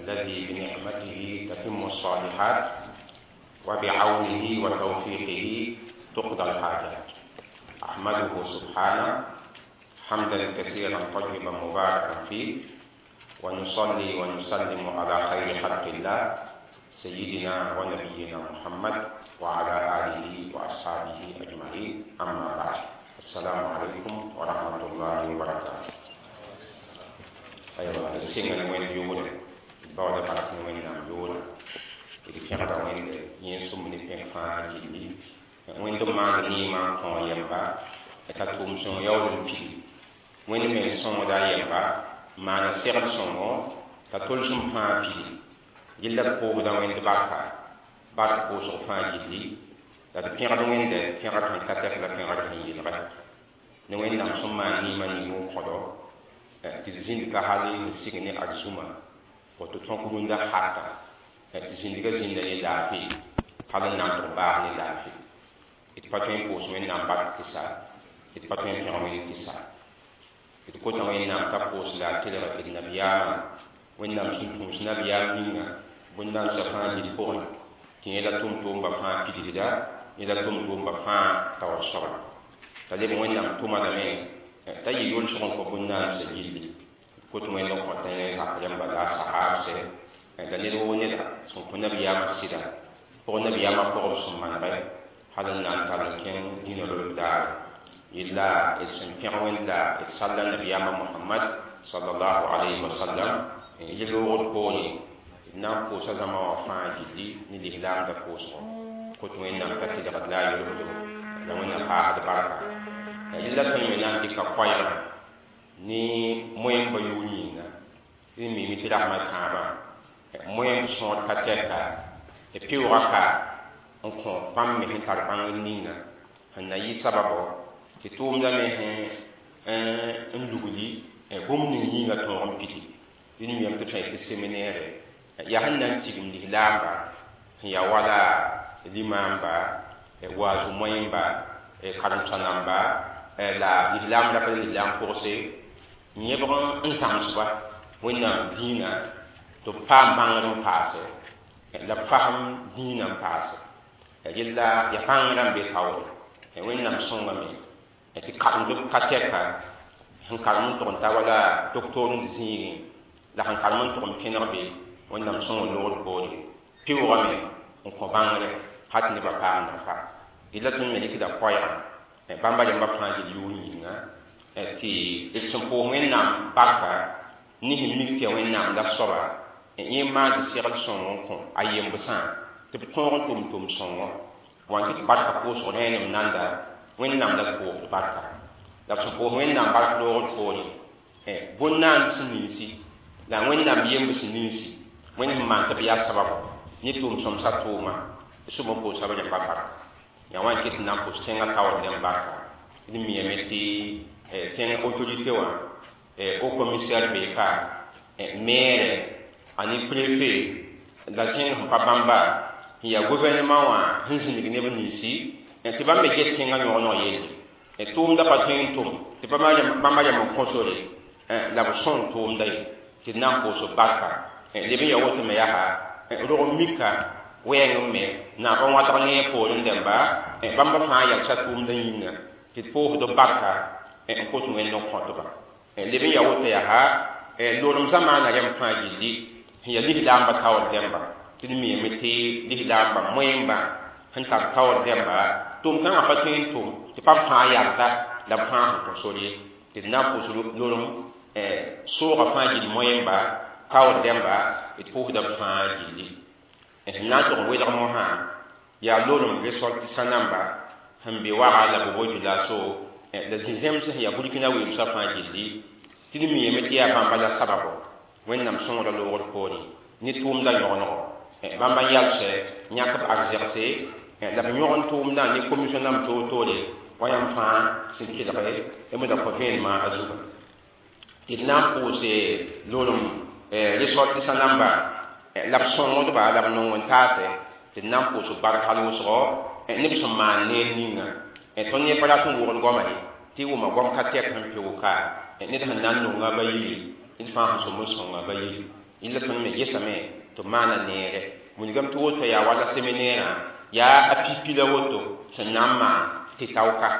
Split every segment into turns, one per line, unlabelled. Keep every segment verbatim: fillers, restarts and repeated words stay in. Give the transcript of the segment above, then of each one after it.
الذي بنعمته تتم الصالحات وبعونه وتوفيقه تقضى الحاجات. أحمده سبحانه حمدا كثيرا طيبا مباركا فيه، ونصلي ونسلم على خير خلق الله سيدنا ونبينا محمد وعلى آله وأصحابه أجمعين. أما بعد، السلام عليكم ورحمة الله وبركاته. أيها السنة وين يقول بعد فرق وين نام يقول إذا كان وين ينسم من الفنفان جدي وين دم عني ما كون يبا كتوم سون يوم في وين من سون دا يبا ما نسير سون كتول سون فان في جل كوب دا وين دباركا بارك كوب سون فان جدي دا تبين على وين ده تبين على كان كتير لا تبين على كان يلقى نوين نام سون ما ني ما نيو خدو تزين كهالي نسيجني أجزوما وتتوقعون ده حتى تزين كزين ده يدافي هذا نام تباه يدافي إتبعتين بوس وين نام بات كسا إتبعتين كرامين كسا إتكوتا وين نام كابوس لا تلرا النبيان وين نام سنتوس نبيان مينا وين نام سفان يدبون كي يلا توم توم بفان كيدا يلا توم توم بفان توصل تجيب وين نام توما نامين تاي يول شغل كوبنا سجيلي كنت وين لو كنت انا يام بلا صحاب سي دليل هو ندا سون كنا بيام سيدا كنا بيام كو سمان باي هذا نان تال كين دين لو دار الا اسم كيرون لا صلى النبي محمد صلى الله عليه وسلم يلو كوني نام كو سزما وفان جدي ني دي لام دا كو سو كنت وين نام كتي دا لا يلو دا وين نام بركه yilla kan yana dika kwaya ni moyen ba yuni na ni mi mi tira ma kaba moyen so ka teka e piwa ka on ko pam mi tar pan ni na na yi sababo ti tum da me he euh nduguli e bom ni ni ga to on piti ni mi am to tay seminaire ya hannan tigum di lamba ya wala limamba e wazu moyen ba e karam sanamba la islam la pa islam forcé ñebon ensemble suba wonna dina to pam bangaro passe la faham dina passe yilla ya fangam be taw e wonna songa mi e ti kadum do kateka han kalum to ta wala docteur zini la han kalum to kenor be wonna songa lor bodi piwo mi on ko bangare hatni ba pam na fa illa tun me dikida koya bamba jamba fanje yuni nga ti ilsumpo wenna barka ni himmi ke wenna da soba e ma de siral son ko ayem busan te ton tum tum son wan ti barka ko so ne nanda wenna da ko barka da sumpo wenna barka do ko ni e bonnan sinisi da wenna biyem sinisi wenna man ta biya sababu ni tum som satuma so mo ko sababu barka ya wan kit na ko senga taw dem barka ni mi emeti eh ten autorité wa eh au commissaire beka eh maire ani préfet la sen pa bamba ya gouvernement wa hinsin ni ne bani si eh ti bambe get tenga no no yeli eh tum da patin tum ti pa ma bamba ya mo consolé eh la son tum dai ti na ko so barka eh le bi ya wote me ya ha eh ro mika wen me na ko wata ne ko ndem ba e bamba fa ya cha tum da yinga ti po do barka e ko to wen no ko to ba e le bi ya wote ya ha e lo dum zamana yam fa jidi ya li damba taw demba ti mi mi ti li damba moyemba han ta taw demba tum kan fa tin tum ti pa fa ya ta la fa ko sori ti na ko so lo dum e so ga fa jidi moyemba taw demba ti po da fa jidi na to we da mo ha ya lolum resort sanamba hambi wa ala bo jula so da zizem se ya burkina we sa fa jilli tini mi yemeti ya bamba la sababo wennam songo da lowol pori ni tum da yono bamba yalse nyaka ba exercer da nyon tum da ni commission nam to to le wayam fa sin ki da bay e mo da ko fen ma azuba tinam ko se lolum resort sanamba la songo do ba la no won taase ti nam ko so barkalu so e ne so ma ne ninga e to ne pala tun won goma ni ti wo ma gom ka tek han fi wo ka e ne da nan no nga bayi il fa so mo so nga bayi illa ton me yesame to mana nere mun gam to to ya wala seminera ya apipila woto sanama ti tawka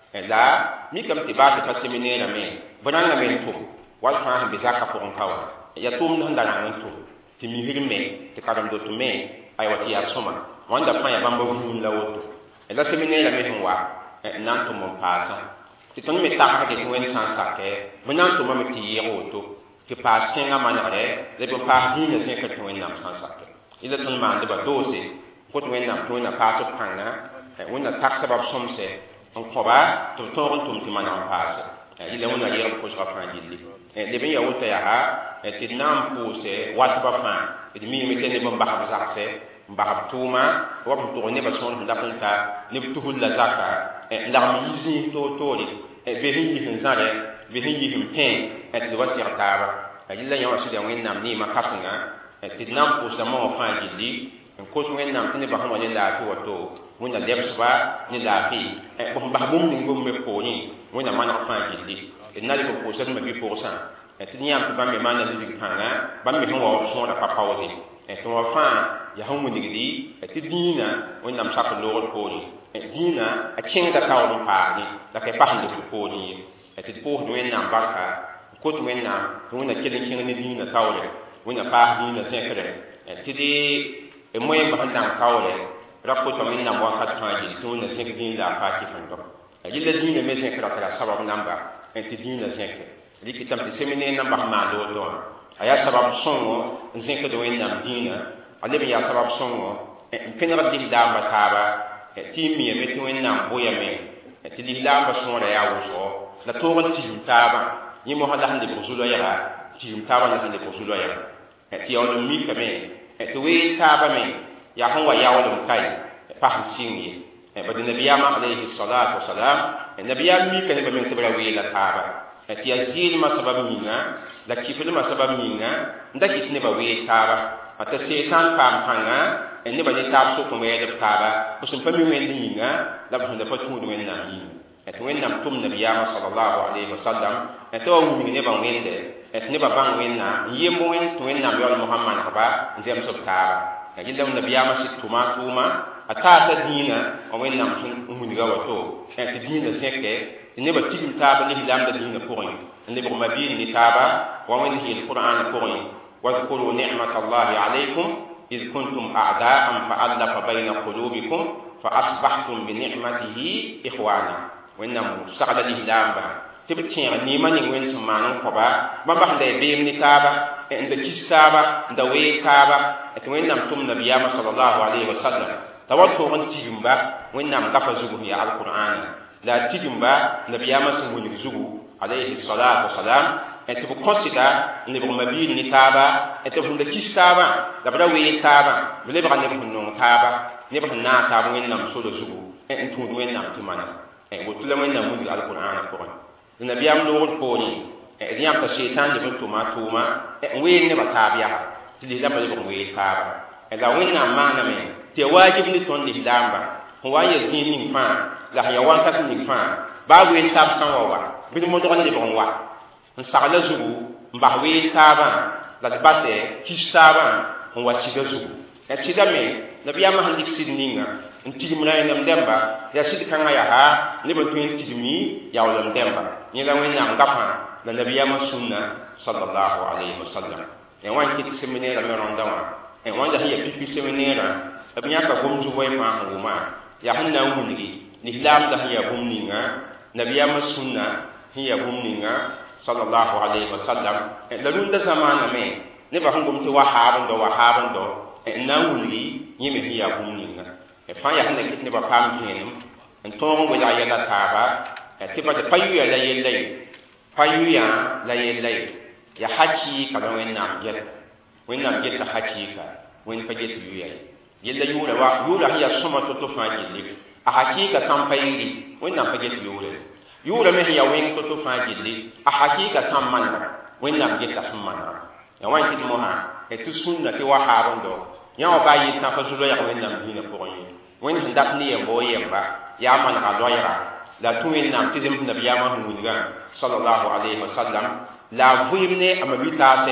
la mi kam ti ba ta seminera me bananga me to wal fa be zaka ko on kawa ya tum nan dala nan to ti mi hirme ti kadam do to me ay wati ya soma wanda fa ya bamba vun la woto la seminera me hwa nan to mon pasa ti ton me ta ka ke wen san sake banan to me ti ye woto ti pa senga manare le bo pa hi ne se ka to wen nam san sake ila ton ma de ba dose ko to wen nam to na pa to panga wen na tak sabab somse on ko ba to to on tum ti manam pasa ila wona yero ko sa fa jilli de be ya wota ya ha ti nam puse wat ba fa de mi mi tene ba ba sa se ba tuma wa to ne ba son da punta ne tu hul la zaka la mi yizi to to ri be hin yi hin zare be hin yi hin pen et do wasi taba ila ya wasu da wen nam ni ma kasunga ti nam puse mo fa jilli ko to wen nam tene ba ha ne la to to wona lebsba ni la fi ko ba bum ni ngum be ko ni wona mana fa jilli nali ko ko sen ma bi pour cent et tinyam ko bambe mana li kanga bambe ho wa so da papa wodi et to wa fa ya ho mun digidi et dina wonna am sakko lor ko ni et dina a kinga ta wa pa ni da ke pa hande ko ni et pour do en barka ko to wenna wonna kelen kinga ni dina tawle wonna pa dina sekre et tidi e moyen ba handa tawle rakko to minna mo ka taji to na sekre dina la pa ki fando yilla dina me sekre kala sabab namba enti dina zeke liki tam ti semine na bahma do do aya sabab songo zeke do en dina ale bi ya sabab songo en penra di damba taba ti mi me to en nam boya me ti di damba songo ya wuso la to gon ti taba ni mo hada hande ko sulo ya ti taba na hande ko sulo ya ti on mi ka me ti we taba me ya hanwa ya wala kai pa singi e ba de nabiyama alayhi salatu wassalam nabiya mi kan ba men sabra wi la taba ti azil ma sabab minga la kifil ma sabab minga ndaki ne ba wi taba ata setan pam hanga en ne ba ni tab so ko me de taba ko sun pami men minga la ba da fatu do men na mi et wen nam tum nabiya sallallahu alaihi wasallam et to wu ne ba men de et ne ba bang wen na yemo wen to wen nam yo muhammad ba zem so taba ya gilla nabiya ma situma tuma atata dina o wen nam sun umuniga wato et dina seke ne ba tidim taba ni lam da dina ko ni ne ba mabin ni taba wa wen hi alquran ko ni wa zkuru ni'matallahi alaykum إذ كنتم أعداء فألف بين قلوبكم فأصبحتم بنعمته إخوانا وإنما سغل الإسلام تبتين نيمان وين سمانون كبا ما بعد بيم نتابا عند كسابا عند ويكابا وإنما تم نبي صلى الله عليه وسلم توتو من تجمبا وإنما قفزوه يا القرآن لا تجمبا نبي صلى الله عليه الصلاة والسلام et bu considère ne bu mabini ni taba et bu de kisaba da bra wi taba le ba ne bu non taba ne ba na taba wen nam so do zugu et tu wen nam tu mana et bu tula wen nam mu alquran ko ni nabi am lo ko ni et ni am ka shaytan de bu ma tu ma et wen ne ba tabiya ti le ba le bu wi taba et da wen nam mana me te wajib ni ton di damba wa ya zin ni fa la ya wan ka ni fa ba wen tab san wa bi mo do ni bon wa nsagala zugu mbahwe taba la base kisaba on wasida zugu ya sida me nabiya ma handik sidninga ntiji mulay nam demba ya sid kanga ya ha ne ba tun tijimi ya wala demba ni la wena ngapa la nabiya ma sunna sallallahu alaihi wasallam e wan kiti seminera me ronda wa e wan da hiya pipi seminera abiya ka gomju boy ma huma ya hanna wunigi ni lam da hiya humninga nabiya ma sunna hiya humninga sallallahu alaihi wasallam la dun da zamana me ne ba hungum ti wahaban do wahaban do na wuli yimi hiya humninga e fa ya hande kitne ba pam hinum en to mo ya ya la taba e ti ba de payu ya la yelle payu ya la yelle ya haji ka do en nam yel wen nam yel ta haji ka wen pa jet yu ya yella yura wa yura hiya suma to to fa yelle a hakika sam payiri wen nam pa jet yura yura me ya wen to to fa jilli a hakika samman wen nam gita samman ya wan kit mo ha e tu sunna ti wa haron do ya wa ba yi ta fa zulo ya wen nam dina ko yi wen hindak ni e bo yemba ya man ka do yara la tu wen nam ti zim nabi ya ma hu ga sallallahu alaihi wasallam la vuyimne amabita se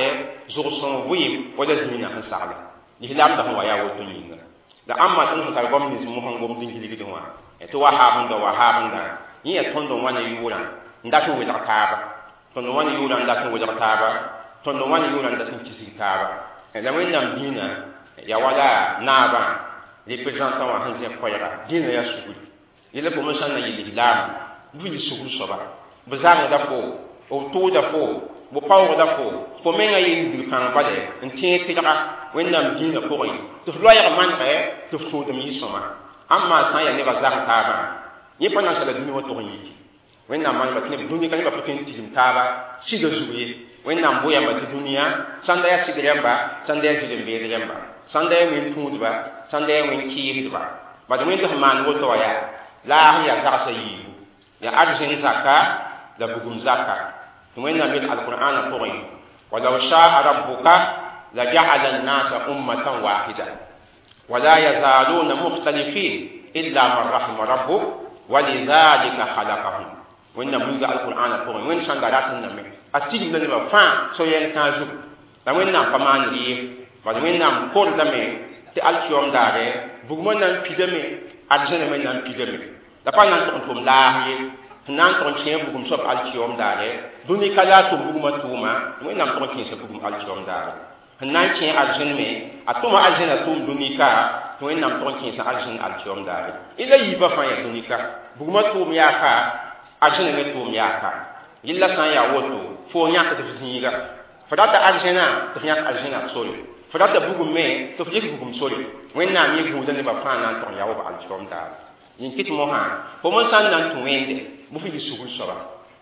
zuɣu sõng vɩɩm wala zĩina sẽn sagla lislaamda sẽn wa yaa woto yĩnga la ãmma tõnd sẽn tar gom nins mosẽn gom dĩn gilgd wã tɩ wahaab n da wahaab n da yẽ yaa tõnd n wa ne yʋʋrã n dat n welg taaba tõnd n wa ne yʋʋrã n dat n welg taaba tõnd n wa ne yʋʋrã n dat n kisg taaba la wẽnnaam dĩinã ya wala naabã représentã wã sẽn zẽ koɛɛga dĩinã yaa sugri yẽla bõmb sãn na yɩ lislaam bɩ yɩ sugr soaba b zãngda fo b tʋʋda fo b paoogda fo fo mengã yɩ n dig pãng bale n tẽeg tɩdga wẽnnaam dĩinã pʋgẽ tɩ f loɛɛg manegɛ tɩ f tũudum yɩ-sõma ãmma sã n yaa nebã zag taabã yẽ pa na n sala dũni wã tʋg n yiki wẽnnaam manegba tɩ neb dũni ka nebã pa tõe n tigim taaba siga zug ye wẽnnaam bo yãmba tɩ dũniyã sãnda yaa sigd rẽmba sãnda yaa zĩl-n-beed rẽmba sãnda yaa wẽn tũudba sãnda yaa wẽn kɩɩsdba bad wẽnd sẽn maan woto wã yaa laasg yaa zagsã yiibu yaa arzẽn zaka la bugum zaka tɩ wẽnnaam yel alqur'ana pʋgẽ walaw shaa rabbuka la ja'ala an-nasa ummatan wahida wala yazaluna mukhtalifin illa man rahima rabbuk walidhalika khalaqahum wẽnnaam wilga alqur'ana pʋgẽ wẽnd sãn da rat n name a tigim la nebã fãa so-yɛl kãa zug la wẽnnaam pa maan rɩɩm bad wẽnnaam kordame tɩ alkiom daare bugmã na n pidame arzẽna me na n pidame la pa na n tʋg n tʋm laas ye sẽn na n tʋg n kẽ bugum soab alkiom daare dũni ka la a tʋm bugmã tʋʋma wẽnnaam tʋg n kẽesa bugum alkiom daare sẽn na n kẽ arzẽn me a tʋma arzẽna tʋʋm dũnika tɩ wẽnnaam tʋg n kẽesa arzẽn alkiom daare yẽla yiibã fãa yaa dũnika bugmã tʋʋm yaa ka arzẽna me tʋʋm yaa ka yella sã n yaa woto fo yãk tɩ f zĩiga fo rata arzẽna tɩ f yãk arzẽna sore fo rata bugum me tɩ f yik bugum sore wẽnnaam yẽ gũuda nebã fãa na n tʋg n yaa wob alkiom daare yĩn kɩt mosã fo me sã n na n tũ wẽnde bɩ f yɩ sugr soaba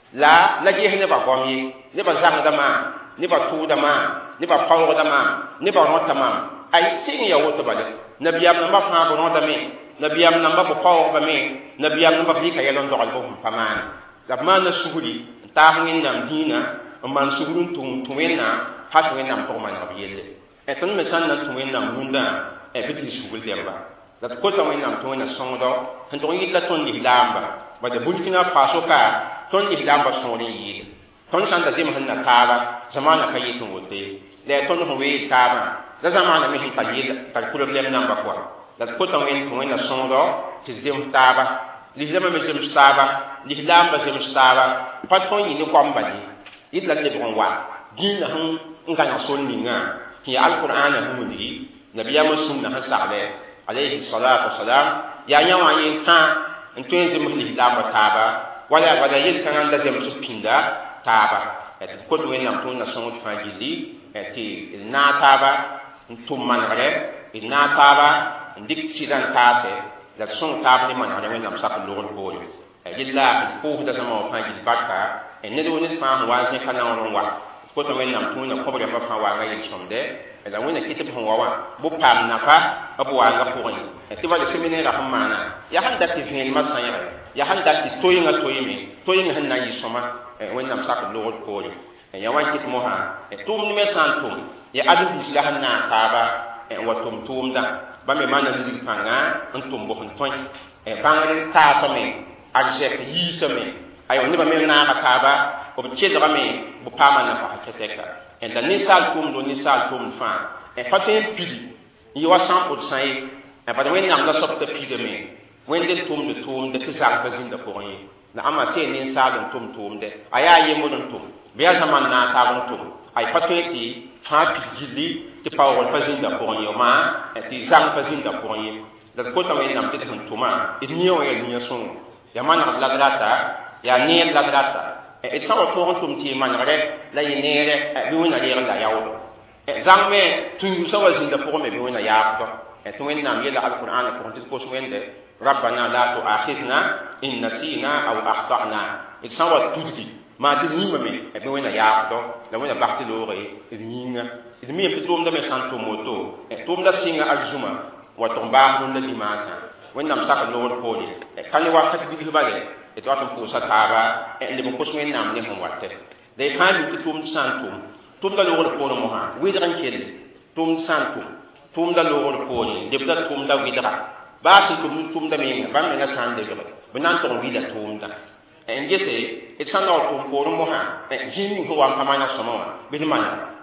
la la ges nebã gom ye nebã zagda maam nebã tʋʋda maam nebã paoogda maam nebã rõta maam ay sɩng n yaa woto bale nabiyaam nambã fãa b rõdame nabiyaam nambã b paoogame nabiyaam nambã b rɩka yɛl n dogl bf n pa maane la b maana sugri n taas wẽnnaam dĩinã n maan sugr n tʋm tũ wẽnnaam ha tɩ wẽnnaam pʋg manegb yelle tõnd me sã n na n tũ wẽnnaam rũndã bɩ tɩ sugr dɛmba la d kota wẽnnaam tɩ wẽna sõngdo sẽn tʋg n yɩlla tõnd lislaamba bada burkina faso ka tõnd lislaamba sõor n yɩɩda tõnd sã n da zems sẽn na taaba zamaana ka yet n woto ye la yaa tõnd sẽn weel taabã la zamaana me sẽn pa yɩl tar problɛm namba pʋa la d kota wẽnd tɩ wẽna sõngdo tɩ zems taaba lislaambã me zems taaba lislaambã zems taaba pa tõnd yɩ ne goamba ye yɩd la lebg n wa dĩinã sẽn n gãneg sol ningã sẽn yaa alqur'ana sẽn wilgi nabiyaamã sũmna sẽn sagle alayhi salatu wasalam yaa yã wã yen tã n tõe n zems lislaambã taaba wala wala yel-kãngã n da zems b pĩnda taaba tɩ d kot wẽnnaam tʋʋmdã sõngd fãa gilli tɩ d naag taaba n tʋm manegre d naag taaba n dɩk sɩda n taase la d sõng taab ne manegre wẽnnaam sak n logr poore yella d pʋʋsda zãma wã fãa gill barka ned wo ned fãa sẽn wa n zẽka naoor n wa d kota wẽnnaam tʋʋmdã kõb rẽmbã fãa waanga yel-sõmde la wẽna kɩt b sẽn wa wã bʋ paam nafa b waanga pʋgẽ tɩ bala seminɛɛrã sẽn maana yaa sẽn dat tɩ vẽelmã sãyɛgɛ yaa sẽn dat tɩ toyĩngã toyme toyĩng sẽn na n yɩ sõma wẽnnaam sak n logd poore ya wa kɩt mosã tʋʋmd me sã n tʋm ya adem-biis la sẽn na n taaba n wa tʋm tʋʋmdã ba me maana ligd pãnga n tʋm bf n tõe bãngd taasame arzɛk yiisame aywa nebã me naaga taaba b kelgame b paama nafa tɛtɛka la ninsaal tʋʋmdo ninsaal tʋʋmd fãa pa tõe n pidi n yɩ wa sã n pʋd sã ye bad wẽnnaam la soab t'a pidame wẽnd n tʋmd tʋʋmde tɩ zagda zĩnda pʋgẽ ye la ãmma see ninsaal n tʋm tʋʋmde a yaa yembd n tʋm bɩ yaa zãman naag-taab n tʋm ay pa tõe tɩ fãa pid gilli tɩ paoogr pa zĩnda pʋgẽ ye maa tɩ zãng pa zĩnda pʋgẽ ye la d kota wẽnnaam tɩ d sẽn tʋma d nia wã yaa nia sõngo yaa manegd la d rata yaa neer la d rata d sã wa tõog n tʋm tɩ y manegre la yɩ neere bɩ wẽna reeg la yaoodo zãng me tũngu sã wa zĩnda pʋgẽ me bɩ wẽna yaafdo tɩ wẽnnaam yella alqur'ana pʋgẽ tɩ d kos wẽnde rabbana la tu'akhidna in nasina aw akhtana d sã wa tudgi maa tɩ d yĩmba me bɩ wẽna yaafdo la wẽna bas tɩ looge d yĩnga d miyam tɩ tʋʋmda me sã n tʋm woto tʋʋmda sɩnga arzuma wa tʋg baas rũndã dimaasã wẽnnaam sak n logd poore ka ne wakat bigs bale d wat n pʋʋsa taaba n leb n kos wẽnnaam ne sẽn wate la y fãa mi tɩ tʋʋmd sã n tʋm tʋmda logd poore mosã wɩdg n kelle tʋʋmd sã n tʋm tʋʋmda logd poore lebda tʋʋmda wɩdga baa sẽn tʋm tʋʋmda menga bãmb menga sã n lebge bɩ na n tʋg n wɩda tʋʋmda n gese d sã n na wa tʋm poorẽ mosã zĩig ning sẽn wa n pa maana sõma wã bɩ d mana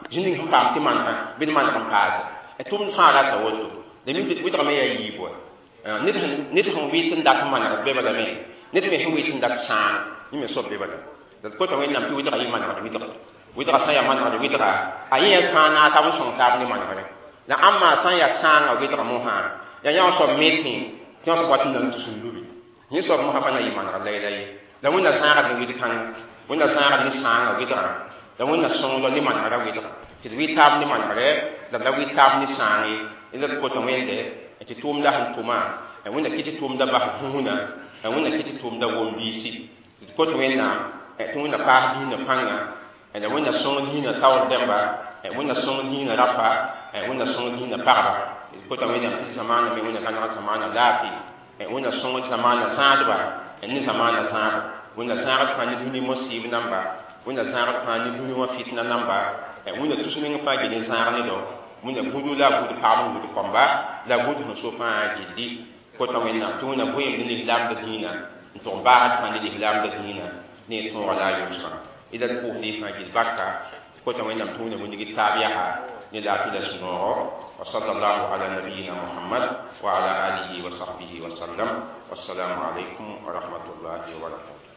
jini hu pam ti man bin man kan paas e tum fara ta woto de mi bit witra me ya yibo nit nit hu witin dak man be bala me nit me hu witin dak san ni me so be bala da ko to wena pi witra yi man ka witra witra sa ya man ka witra ayi ya kana ta bu song ta ni man ka la amma san ya san ga witra mo ha ya ya so meeting ti so patin nan tu sun lubi ni so mo ha bana yi man ka lai lai la wona san ga ni kan wona san ga ni san ga witra la wona song lo ni man ka witra ti wi tab ni man ka da la wi tab ni san yi ila ko to wende ti tum la han tuma e wona kiti tum da ba huna e wona kiti tum da won bisi ko to wenda e to wona pa ni na panga e da wona song ni na taw demba e wona song ni na rapa e wona song ni na paraba ko to wenda zamana me wona kana zamana lafi e wona song zamana sadba e ni zamana sa wona sa pa ni duni musib namba wona sa pa ni duni wa fitna namba e wona tusuni fa ge ni sa ni do wona budu la budu pa mu budu komba la budu no so fa ge di ko to wenda to wona boye ni islam da dina to ba pa ni islam da dina ni to wala yusra ida ko fi fa ge bakka ko to wenda to wona budu gi tabiya ni la fi da suno wa sallallahu ala nabiyyina muhammad wa ala alihi wa sahbihi wa sallam wassalamu alaikum wa rahmatullahi wa barakatuh